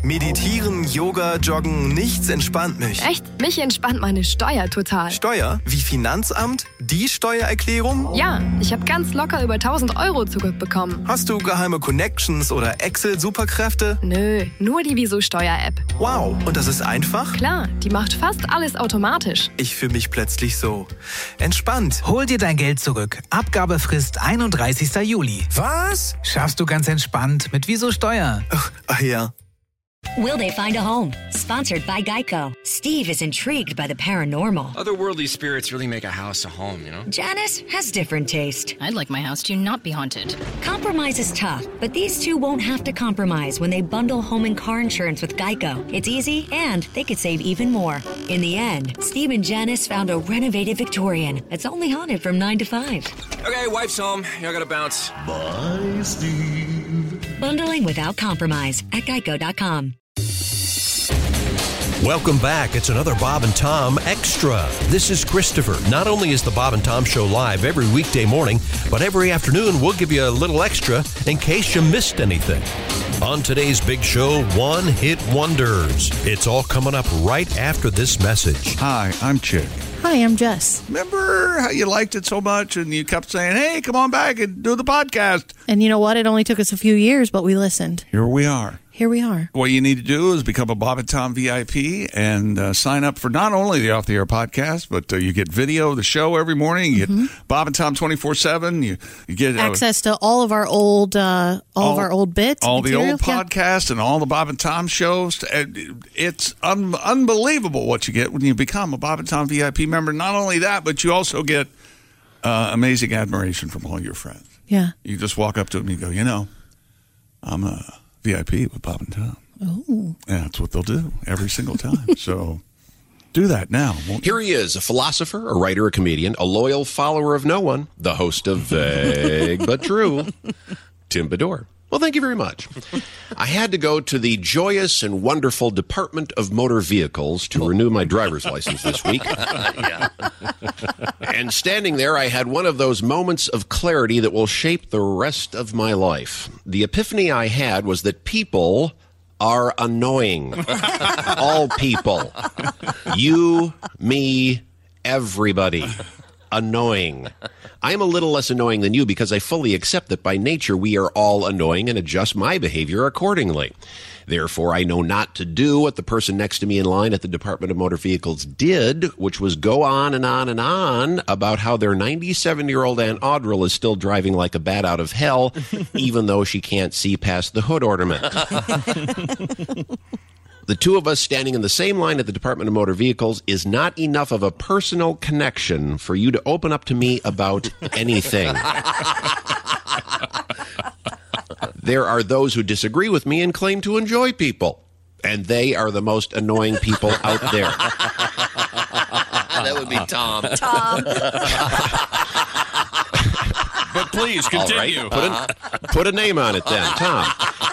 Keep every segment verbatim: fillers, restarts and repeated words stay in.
Meditieren, Yoga, Joggen, nichts entspannt mich. Echt? Mich entspannt meine Steuer total. Steuer? Wie Finanzamt? Die Steuererklärung? Ja, ich habe ganz locker über tausend Euro zurückbekommen. Hast du geheime Connections oder Excel-Superkräfte? Nö, nur die Wieso-Steuer-App. Wow, und das ist einfach? Klar, die macht fast alles automatisch. Ich fühle mich plötzlich so entspannt. Hol dir dein Geld zurück. Abgabefrist einunddreißigster Juli. Was? Schaffst du ganz entspannt mit Wieso Steuer. Ach, ach ja. Will they find a home? Sponsored by Geico. Steve is intrigued by the paranormal. Otherworldly spirits really make a house a home, you know? Janice has different taste. I'd like my house to not be haunted. Compromise is tough, but these two won't have to compromise when they bundle home and car insurance with Geico. It's easy, and they could save even more. In the end, Steve and Janice found a renovated Victorian that's only haunted from nine to five. Okay, wife's home. I gotta bounce. Bye, Steve. Bundling without compromise at geico dot com. Welcome back. It's another Bob and Tom Extra. This is Christopher. Not only is the Bob and Tom Show live every weekday morning, but every afternoon we'll give you a little extra in case you missed anything. On today's big show, One Hit Wonders. It's all coming up right after this message. Hi, I'm Chick. Hi, I'm Jess. Remember how you liked it so much and you kept saying, hey, come on back and do the podcast? And you know what? It only took us a few years, but we listened. Here we are. Here we are. What you need to do is become a Bob and Tom V I P and uh, sign up for not only the Off the Air podcast, but uh, you get video of the show every morning. You Mm-hmm. get Bob and Tom twenty-four seven. You, you get uh, access to all of our old, uh, all, all of our old bits, all material. the old podcasts, yeah. And all the Bob and Tom shows. And it's un- unbelievable what you get when you become a Bob and Tom V I P member. Not only that, but you also get uh, amazing admiration from all your friends. Yeah, you just walk up to them and you go, you know, I'm a V I P with Bob and Tom. Oh. And that's what they'll do every single time. So do that now. Won't Here he is, a philosopher, a writer, a comedian, a loyal follower of no one, the host of Vague But True, Tim Bedore. Well, thank you very much. I had to go to the joyous and wonderful Department of Motor Vehicles to renew my driver's license this week. Yeah. And standing there, I had one of those moments of clarity that will shape the rest of my life. The epiphany I had was that people are annoying. All people. You, me, everybody. Annoying. I am a little less annoying than you because I fully accept that by nature we are all annoying and adjust my behavior accordingly. Therefore, I know not to do what the person next to me in line at the Department of Motor Vehicles did, which was go on and on and on about how their ninety-seven-year-old Aunt Audrey is still driving like a bat out of hell, even though she can't see past the hood ornament. The two of us standing in the same line at the Department of Motor Vehicles is not enough of a personal connection for you to open up to me about anything. There are those who disagree with me and claim to enjoy people, and they are the most annoying people out there. That would be Tom. Tom. But please, continue. All right, put, a, put a name on it then, Tom.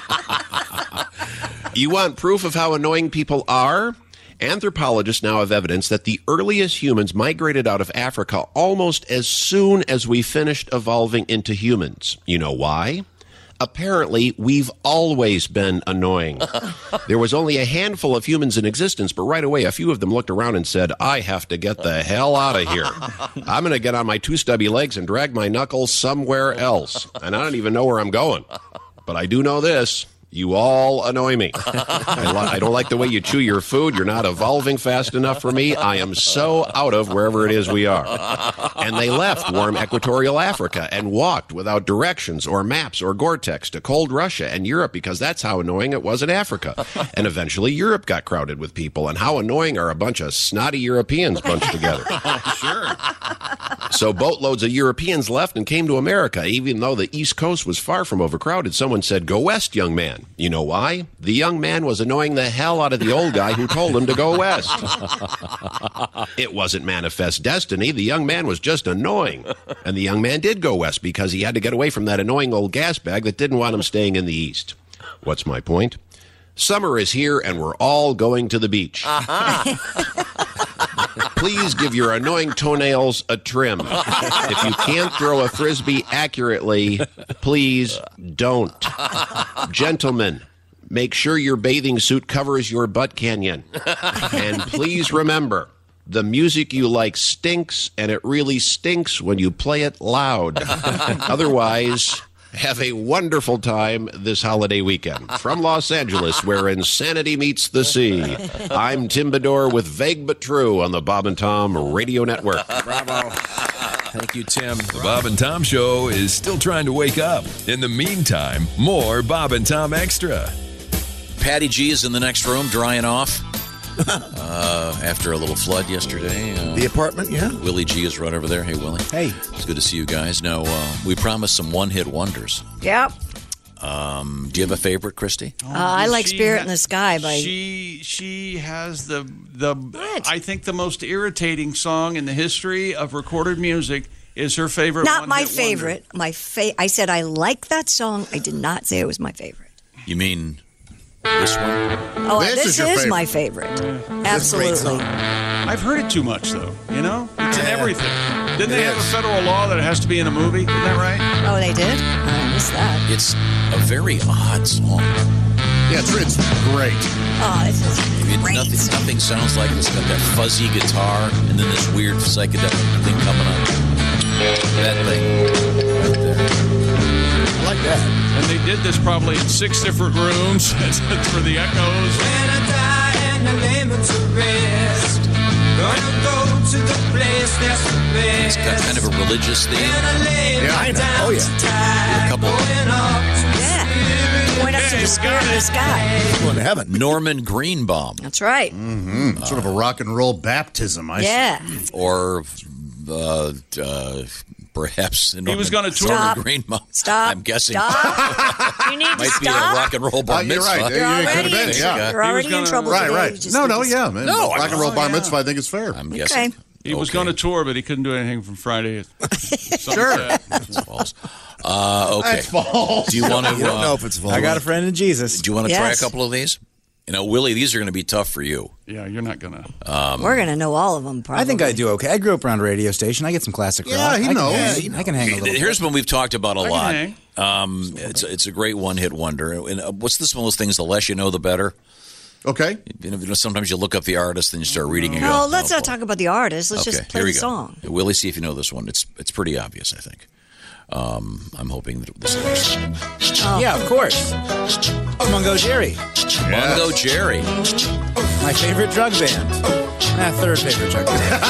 You want proof of how annoying people are? Anthropologists now have evidence that the earliest humans migrated out of Africa almost as soon as we finished evolving into humans. You know why? Apparently, we've always been annoying. There was only a handful of humans in existence, but right away, a few of them looked around and said, I have to get the hell out of here. I'm going to get on my two stubby legs and drag my knuckles somewhere else. And I don't even know where I'm going. But I do know this. You all annoy me. I, li- I don't like the way you chew your food. You're not evolving fast enough for me. I am so out of wherever it is we are. And they left warm equatorial Africa and walked without directions or maps or Gore-Tex to cold Russia and Europe because that's how annoying it was in Africa. And eventually Europe got crowded with people. And how annoying are a bunch of snotty Europeans bunched together? Sure. So boatloads of Europeans left and came to America. Even though the East Coast was far from overcrowded, someone said, go west, young man. You know why? The young man was annoying the hell out of the old guy who told him to go west. It wasn't manifest destiny. The young man was just annoying. And the young man did go west because he had to get away from that annoying old gas bag that didn't want him staying in the east. What's my point? Summer is here and we're all going to the beach. Uh-huh. Please give your annoying toenails a trim. If you can't throw a Frisbee accurately, please don't. Gentlemen, Make sure your bathing suit covers your butt canyon. And please remember, the music you like stinks, and it really stinks when you play it loud. Otherwise, have a wonderful time this holiday weekend. From Los Angeles, where insanity meets the sea, I'm Tim Bedore with Vague But True on the Bob and Tom Radio Network. Bravo. Thank you, Tim. The Bob and Tom Show is still trying to wake up. In the meantime, more Bob and Tom Extra. Patty G is in the next room, drying off uh, after a little flood yesterday. Uh, the apartment, yeah. Willie G is right over there. Hey, Willie. Hey. It's good to see you guys. Now, uh, we promised some one-hit wonders. Yep. Um, do you have a favorite, Christy? Uh, I like She Spirit ha- in the Sky by... She she has the the I think the most irritating song in the history of recorded music is her favorite. Not my one-hit favorite. wonder. My fa- I said I like that song. I did not say it was my favorite. You mean this one? Oh, This this, is your is, favorite. my favorite. Absolutely. I've heard it too much, though. You know, it's in everything. Didn't they have a federal law that it has to be in a movie? Isn't that right? Oh, they did? I missed that. It's a very odd song. Yeah, it's, it's great. Oh, this is I mean, great. nothing, nothing sounds like it. It's got that fuzzy guitar and then this weird psychedelic thing coming up. That thing right there. I like that. And they did this probably in six different rooms for the echoes. When I die and I lay me to rest, gonna go to the place that's the best. It's got kind of a religious theme. Yeah, I know. Oh, yeah. A couple. Yeah. Going up to the Spirit in the Sky. Going to heaven. Norman Greenbaum. That's right. Mm-hmm. Sort of a rock and roll baptism, I Yeah. see. Or uh, uh, perhaps He was gonna tour. Norman Stop. Greenbaum. Stop. I'm guessing. Stop. You need to Might be stop. a rock and roll bar Uh, you're mitzvah. right. You're It already, could have been, in, yeah. you're already He was in trouble Right, today. right. Just No, need no, to- yeah, man. No, rock I and roll know, bar yeah. mitzvah, I think it's fair. I'm Okay. guessing. He was Okay. going to tour, but he couldn't do anything from Friday. Sure. That's false. Uh, okay. That's false. Do you want to? You don't uh, know if it's false. I got a friend in Jesus. Do you want to try a Yes. couple of these? You know, Willie, these are going to be tough for you. Yeah, you're not going to. Um, We're going to know all of them, probably. I think I do okay. I grew up around a radio station. I get some classic rock. Yeah, he I can knows. hang- I can hang a little Here's bit. one we've talked about a I can lot. hang. Um, it's it's a great one-hit wonder. And uh, what's this one of those things? The less you know, the better. Okay. You know, you know, sometimes you look up the artist, then you start reading. And No, go, let's oh, not boy. talk about the artist. Let's Okay, just play here we the go. song. Willie, see if you know this one. It's it's pretty obvious, I think. Um, I'm hoping that this is Oh. Yeah, of course. Mungo Jerry, Mungo Jerry. my favorite drug band. Ah, third favorite drug band.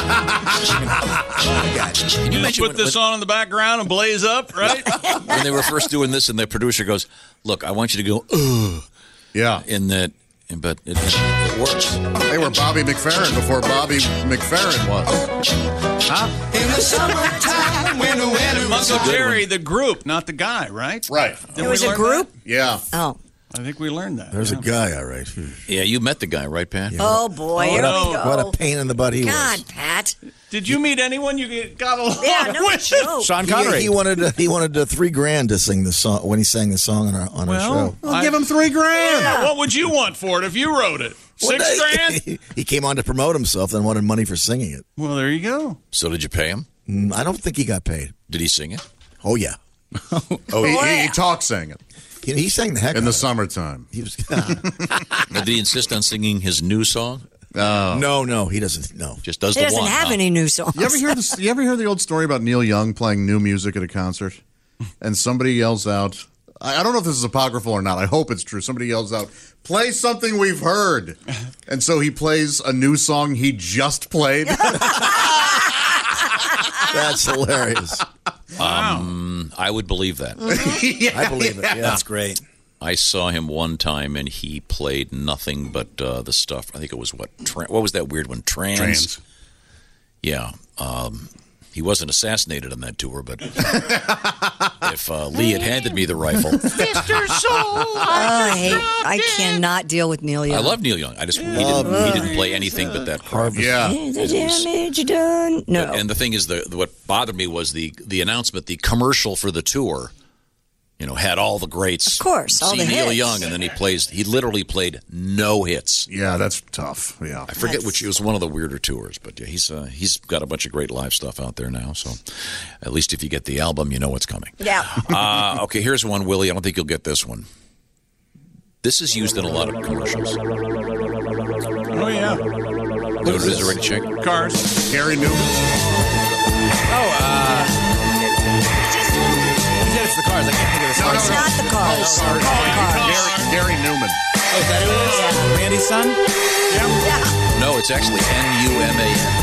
Can you imagine Put when, this on in the background and blaze up, right? when they were first doing this, and the producer goes, "Look, I want you to go ugh," Yeah. in that, but it, it works. They were Bobby McFerrin before Bobby McFerrin was. Huh? In the summertime, when the weather was Mungo good Jerry, the group, not the guy, right? Right. Didn't It was we a learn group? Yeah. Oh. that? I think we learned that. There's yeah. a guy, all right. Yeah, you met the guy, right, Pat? Oh, boy. Here no. we go. What a pain in the butt he God, was. Pat. Did you meet anyone you get- got along Yeah, no with? joke. Sean He, Connery. he wanted uh, he wanted uh, three grand to sing the song when he sang the song on our on our Well, show. Well, give him three grand. Yeah, what would you want for it if you wrote it? Six Well, grand? He came on to promote himself, then wanted money for singing it. Well, there you go. So did you pay him? Mm, I don't think he got paid. Did he sing it? Oh yeah, Oh, he, he, he talk sang it he, he sang the heck in out the of it. summertime. He was Now, did he insist on singing his new song? Oh. no, no, he doesn't. No, Just does He the doesn't one. have huh? any new songs. You ever hear this? You ever hear the old story about Neil Young playing new music at a concert, and somebody yells out? I, I don't know if this is apocryphal or not. I hope it's true. Somebody yells out, "Play something we've heard," and so he plays a new song he just played. that's hilarious. Um, I would believe that. Yeah, I believe it. yeah. Yeah, that's great. I saw him one time, and he played nothing but uh, the stuff. I think it was what? Tra- what was that weird one? Trans. Trans. Yeah. Um, he wasn't assassinated on that tour, but if uh, Lee had handed me the rifle, Mister Soul. Oh, I hate. I cannot deal with Neil Young. I love Neil Young. I just he didn't, he didn't play anything but that crap. Yeah. The damage done. No. And the thing is, the what bothered me was the the announcement, the commercial for the tour. You know, had all the greats. Of course, all see the Neil hits. Young, and then he plays. He literally played no hits. Yeah, that's tough. Yeah, I forget That's- which. It was one of the weirder tours, but yeah, he's uh, he's got a bunch of great live stuff out there now. So, at least if you get the album, you know what's coming. Yeah. Uh, okay, here's one, Willie. I don't think you'll get this one. This is used in a lot of commercials. Oh, yeah. What is it already, Chick? Cars. Gary Newman. Oh, uh... He said it's the Cars. I can't think of the song. It's not the Cars. Oh, Cars. Gary, Gary Newman. Oh, is that who it is? Yeah. Randy's son? Yeah. No, it's actually N U M A N.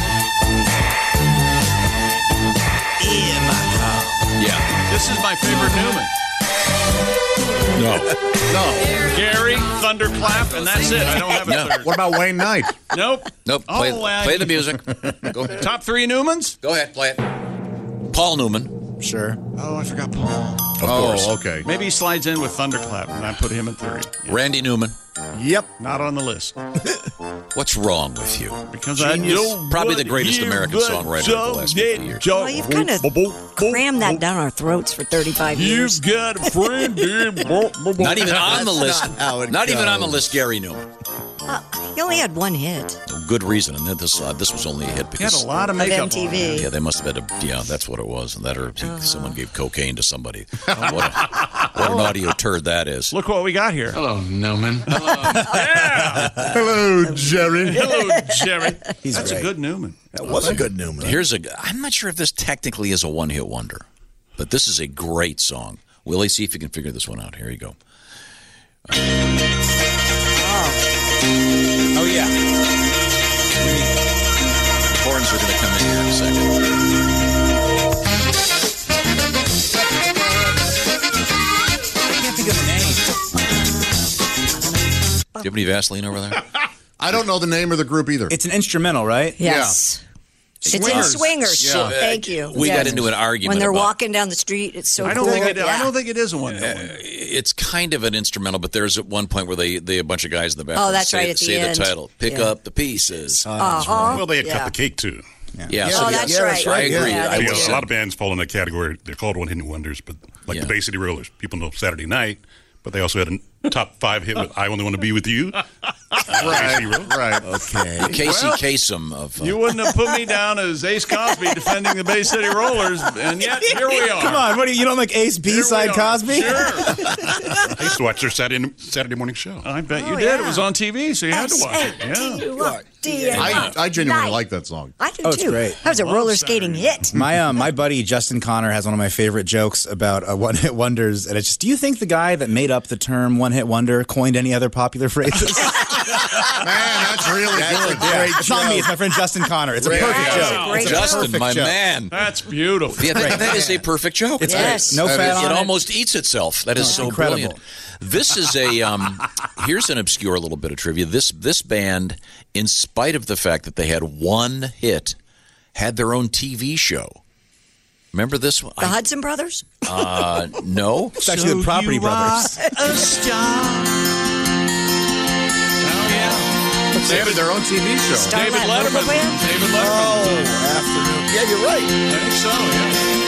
In my house. Yeah. This is my favorite Newman. No. No. Gary, Thunderclap, and that's it. I don't have a No. third. What about Wayne Knight? Nope. Nope. Play, Oh, uh, play the music. Go ahead. Top three Newmans? Go ahead. Play it. Paul Newman. Sure. Oh, I forgot Paul. Of oh, course. okay. Maybe he slides in with Thunderclap, and I put him in third. Yeah. Randy Newman. Yep. Not on the list. What's wrong with you? Because I Genius. know Probably what the greatest he American was songwriter of the last fifty years. so- Well, you've kind of crammed that down our throats for thirty-five years. You've got a friend named... Not even on the list. not how it Not even on the goes. list, Gary Newman. Uh, he only had one hit Good reason. And this uh, this was only a hit He had because... a lot of of makeup M T on. V. Yeah, they must have had a... Yeah, that's what it was. And that or Uh-huh. someone gave cocaine to somebody. What, a, what an audio turd that is. Look what we got here. Hello, Newman. Yeah. Hello, Jerry. Hello, Jerry. He's That's great. a good Newman. That was a good Newman. Here's a... I'm not sure if this technically is a one-hit wonder, but this is a great song. Willie, see if you can figure this one out. Here you go. Oh, yeah. Horns are going to come in here in a second. I can't think of the name. Do you have any Vaseline over there? I don't know the name of the group either. It's an instrumental, right? Yes. It's in Swingers. Swingers. Yeah. Thank you. We Yes. got into an argument When they're about- walking down the street, it's so I don't cool. think it. I Yeah. don't think it is a one hit wonder. It's kind of an instrumental, but there's at one point where they, they a bunch of guys in the background Oh, that's say, right, at the say end. the title. Pick Yeah. up the pieces. Uh-huh. Well, they had Yeah. cut the cake too. Yeah, Yeah. so Oh, the- that's yeah, right. that's right, I agree. Yeah, I they You know, was- did. a lot of bands fall in that category. They're called one-hit wonders, but like Yeah. the Bay City Rollers, people know Saturday Night, but they also had a top five hit with "I Only Want to Be with You." Right, right. Okay. Casey Well, Kasem of. Uh, You wouldn't have put me down as Ace Cosby defending the Bay City Rollers, and yet here we are. Come on, what do you, you don't like Ace B-side are. Cosby? Sure. I used to watch their Saturday Saturday morning show. I bet you Oh, did. yeah. It was on T V, so you had to watch it. Yeah. I, I genuinely like that song. I do Oh, it's too. great. That was a Love roller Saturday. skating hit. My uh, my buddy Justin Connor has one of my favorite jokes about uh, one-hit wonders, and it's just, do you think the guy that made up the term one-hit wonder coined any other popular phrases? Man, that's really good. Yeah, it's not me. It's my friend Justin Connor. It's a Great perfect joke. joke. Great It's a Justin, perfect my joke. man. That's beautiful. Yeah, that, that is a perfect joke. It's Yes. great. No That fat is- on it it. almost eats itself. That is so incredible. brilliant. This is a um, here's an obscure little bit of trivia. This this band, in spite of the fact that they had one hit, had their own T V show. Remember this one? The Hudson Brothers? Uh, no. It's actually the Property you Brothers. A star. Oh, yeah. They had their own T V show. Starlight David Vocal Letterman. Band? David Letterman. Oh, afternoon. Yeah, you're right. I think so, yeah.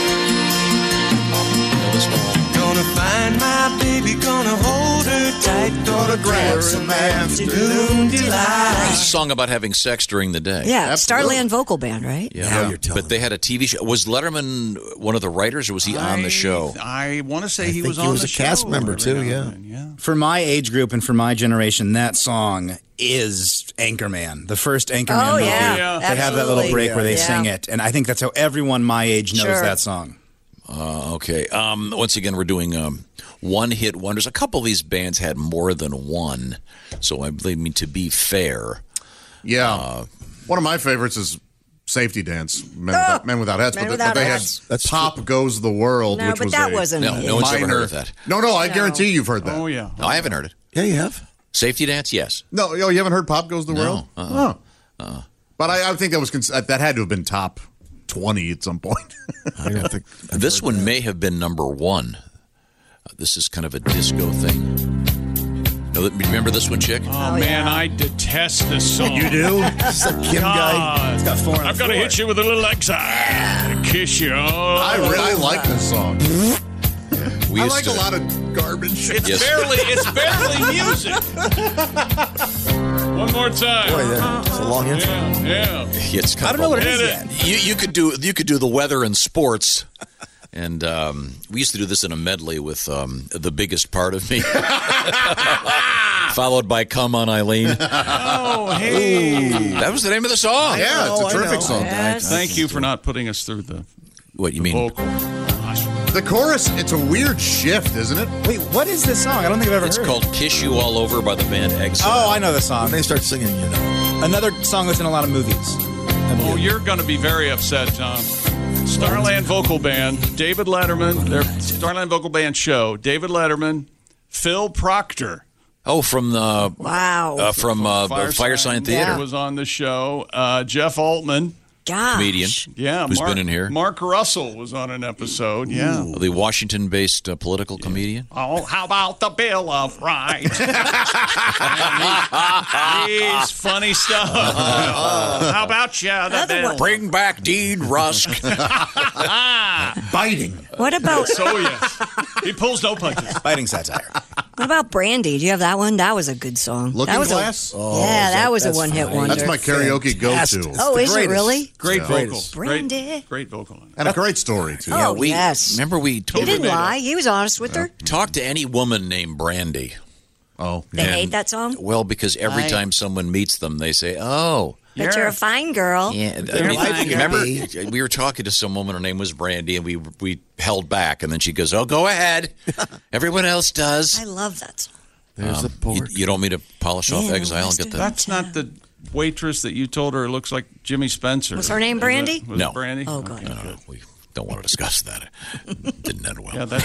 Gonna find my baby, gonna hold her tight, gonna grab some afternoon delight. It's a song about having sex during the day. Yeah, Absolutely. Starland Vocal Band, right? Yeah. Now you're telling But they had a T V show. Was Letterman one of the writers, or was he on the show? I want to say I he think was he on was the a show cast member, every too, now and yeah. then, yeah. For my age group and for my generation, that song is Anchorman, the first Anchorman Oh, movie. yeah. Yeah. They have that little Absolutely. break where they Yeah. sing it, and I think that's how everyone my age knows Sure. that song. Uh, okay. Um, once again, we're doing um, one-hit wonders. A couple of these bands had more than one, so I believe me to be fair. Yeah. Uh, One of my favorites is Safety Dance, Men, Oh, without, Men Without Hats. Men but Without they Hats. had That's Pop Goes the World, No, which but was that a wasn't No, a no one's ever minor- heard of that. No, no, I No. guarantee you've heard that. Oh, yeah. No, I haven't heard it. Yeah, you have. Safety Dance, yes. No, oh, you haven't heard Pop Goes the No, World? uh-uh. Oh. But I, I think that was cons- that had to have been top twenty at some point. I don't think. This one may have been number one. Uh, this is kind of a disco thing. No, remember this one, Chick? Oh, man, I detest this song. You do? It's the Kim guy. God. It's got four on I've got to four. hit you with a little exile. Kiss you. Oh, I, re- I like this song. We I used like to- a lot of garbage. It's Yes. barely, it's barely music. One more time. Boy, that- it's a long intro. Yeah, yeah. It's kind I don't know of what it a- is yet. You, you could do you could do the weather and sports, And um, we used to do this in a medley with um, The Biggest Part of Me, followed by Come on, Eileen. Oh, hey. That was the name of the song. Yeah, it's a terrific song. Yes. Thank you for not putting us through the What, you mean? vocal. The chorus, it's a weird shift, isn't it? Wait, what is this song? I don't think I've ever It's heard. called Kiss You All Over by the band Exile. Oh, I know the song. When they start singing, you know. Another song that's in a lot of movies. Oh, you're going to be very upset, Tom. Starland Vocal Band, David Letterman, their Starland Vocal Band show, David Letterman, Phil Proctor. Oh, from the Wow. uh, from uh, Fire Fire Sign Sign Theater. was on the show. Uh, Jeff Altman, Gosh. Comedian. yeah, Who's Mark, been in here. Mark Russell was on an episode. Yeah. The Washington-based uh, political comedian. Oh, how about the Bill of Rights? He's funny stuff. How about you, the Bill? Bring back Dean Rusk. Biting. What about So yes, he pulls no punches. Fighting satire. what about Brandy? Do you have that one? That was a good song. Looking that was Glass? A, Oh, yeah, that, that- was a that's one-hit fine. wonder. That's my karaoke Fantastic. go-to. Oh, the is it greatest. really? Great Yeah. vocal. Brandy. Great, great vocal. And a great story, too. Oh, we, yes. Remember we He told didn't made lie. He was honest with her. talk to any woman named Brandy. Oh. They hate that song? Well, because every Right. time someone meets them, they say, "Oh, But you're a fine girl. yeah." I You're mean, fine, remember, girl. we were talking to some woman. Her name was Brandy, and we we held back, and then she goes, "Oh, go ahead. Everyone else does." I love that song. There's Um, the pork. you, you don't mean to polish off Yeah, Exile and Mister get the That's not the waitress that you told her looks like Jimmy Spencer. Was her name Is Brandy? it- Was No. it Brandy? Oh, good. No, no, no, we don't want to discuss that. It didn't end well. Yeah, that's,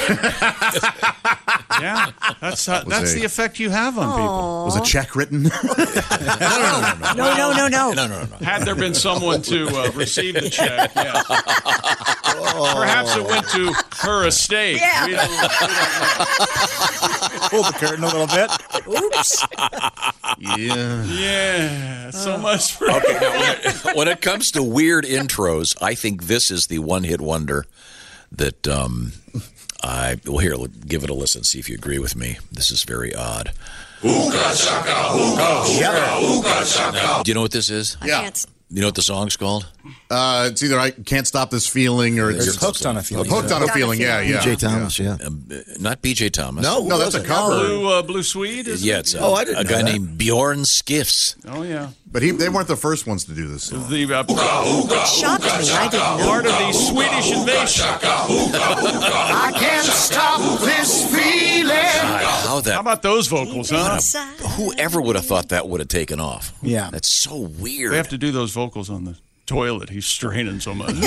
yeah, that's, how, Was that's a- the effect you have on people. Was a check written? No, no, no, no. No, no, no, no. Had there been someone to uh, receive the check, yeah. Perhaps it went to her estate. Yeah. We don't- we don't know. Pull the curtain a little bit. Oops. Yeah. Yeah, so much for Okay, now, when, it, when it comes to weird intros, I think this is the one-hit wonder that um, I well here. Give it a listen. See if you agree with me. This is very odd. Hookah shaka, hookah, hookah, hookah shaka. Do you know what this is? I Yeah. can't. You know what the song's called? Uh, it's either I Can't Stop This Feeling or it's It's hooked on a feeling. Hooked on a Feeling. Yeah, yeah. B J Thomas, yeah. Um, uh, not B J Thomas. No, No, that's a cover. Blue, uh, Blue Swede? Is Yeah, it? it's a, Oh, I didn't a know guy that. named Bjorn Skiffs. Oh, yeah. But he, they weren't the first ones to do this song. The uh, Shocked me. I didn't know. part of the Swedish invasion. I can't stop this feeling. God, how How that? about those vocals, huh? Inside. Whoever would have thought that would have taken off? Yeah. That's so weird. They have to do those vocals on the toilet. He's straining so much.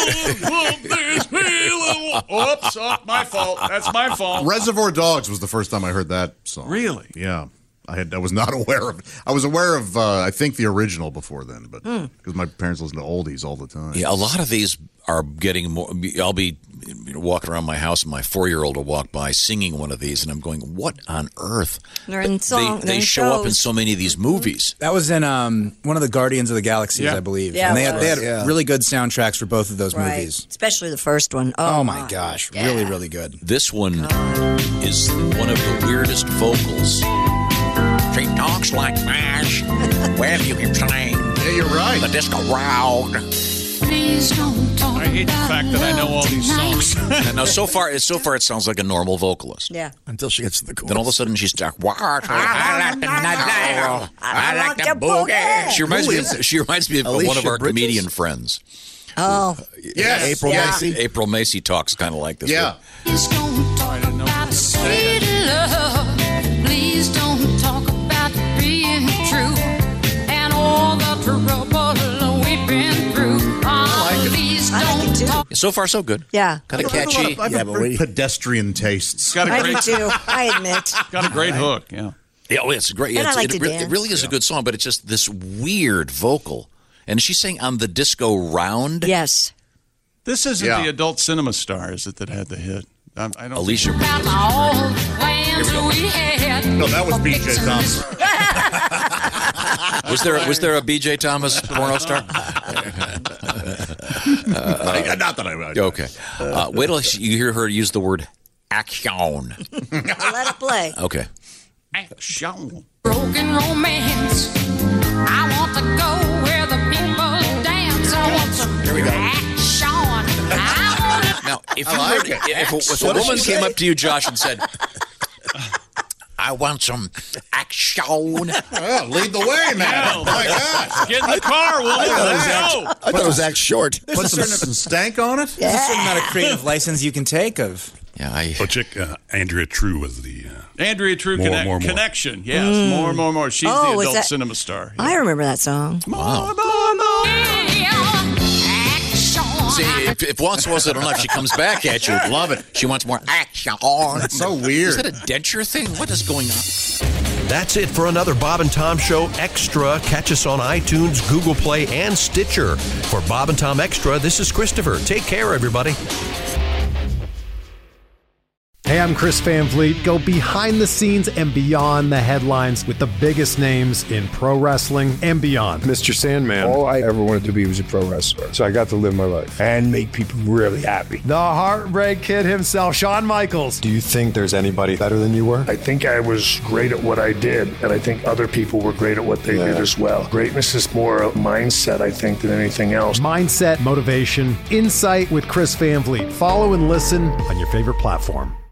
Oops, oh, my fault. That's my fault. Reservoir Dogs was the first time I heard that song. Really? Yeah. I had I was not aware of I was aware of uh, I think the original before then, but because my parents listened to oldies all the time. Yeah, a lot of these are getting more. I'll be walking around my house, and my four-year-old will walk by singing one of these, and I'm going, "What on earth?" They're in song. They, they're they in show up in shows. so many of these movies. That was in um, one of the Guardians of the Galaxies, Yeah. I believe. Yeah, and they it had, they had was. Yeah. really good soundtracks for both of those Right. movies. Especially the first one. Oh, Oh, my gosh. Really, really good. This one is one of the weirdest vocals. She talks like Mash. Well, you can sing. Yeah, you're right. The disco round. Please don't talk I hate the fact that I know all these songs. And now, so far, so far, it sounds like a normal vocalist. Yeah. Until she gets to the chorus. Then all of a sudden, she's like, "What? I like the night. I like the boogie." She reminds Who me. is Of, she reminds me of Alicia one of our Bridges? comedian friends. Oh. Yes. April Yeah. Macy. April Macy talks kind of like this. Yeah. Please don't talk about sweet love. Please don't talk about being true and all the trouble we've been through. Oh, please I like it don't too. talk. So far, so good. Yeah. Kind of I have a lot catchy. of- I have Yeah, a but very we- pedestrian tastes. Got a I do great, too. I admit. got a great hook. Yeah. Yeah, oh, it's great. And Yeah, I it's, like it, to re- it dance. really is a good song, but it's just this weird vocal. And she's saying on the disco round. Yes. This isn't Yeah. the adult cinema star, is it, that had the hit? I, I don't. Alicia. About all the plans we had. No, that was B J Thomas. Was there was there a B J Thomas porno star? I- not that I. I Okay. Uh, wait till you hear her use the word action. Let it play. Okay. Action. Broken romance. I want to go where the people dance. I want some action. I want to Now, if if I you like heard, it. if, if, if a What did woman she came say? up to you, Josh, and said, "I want some action," Well, lead the way, man. My God. Get in the car, woman. I thought it was Let's act, go. I thought it was act short. Put some, some stank on it? There's a certain amount of creative license you can take of. Yeah, I. Oh, chick, uh, Andrea True was the. Uh, Andrea True More, connect, more, more. Connection. Yes, more, more, more. She's Oh, the was adult that- cinema star. I remember that song. Wow. See, if, if once wasn't enough, she comes back at you. Love it. She wants more action. It's so weird. Is that a denture thing? What is going on? That's it for another Bob and Tom Show Extra. Catch us on iTunes, Google Play, and Stitcher. For Bob and Tom Extra, this is Christopher. Take care, everybody. Hey, I'm Chris Van Vliet. Go behind the scenes and beyond the headlines with the biggest names in pro wrestling and beyond. Mister Sandman, all I ever wanted to be was a pro wrestler. So I got to live my life and make people really happy. The Heartbreak Kid himself, Shawn Michaels. Do you think there's anybody better than you were? I think I was great at what I did, and I think other people were great at what they Yeah. did as well. Greatness is more a mindset, I think, than anything else. Mindset, motivation, insight with Chris Van Vliet. Follow and listen on your favorite platform.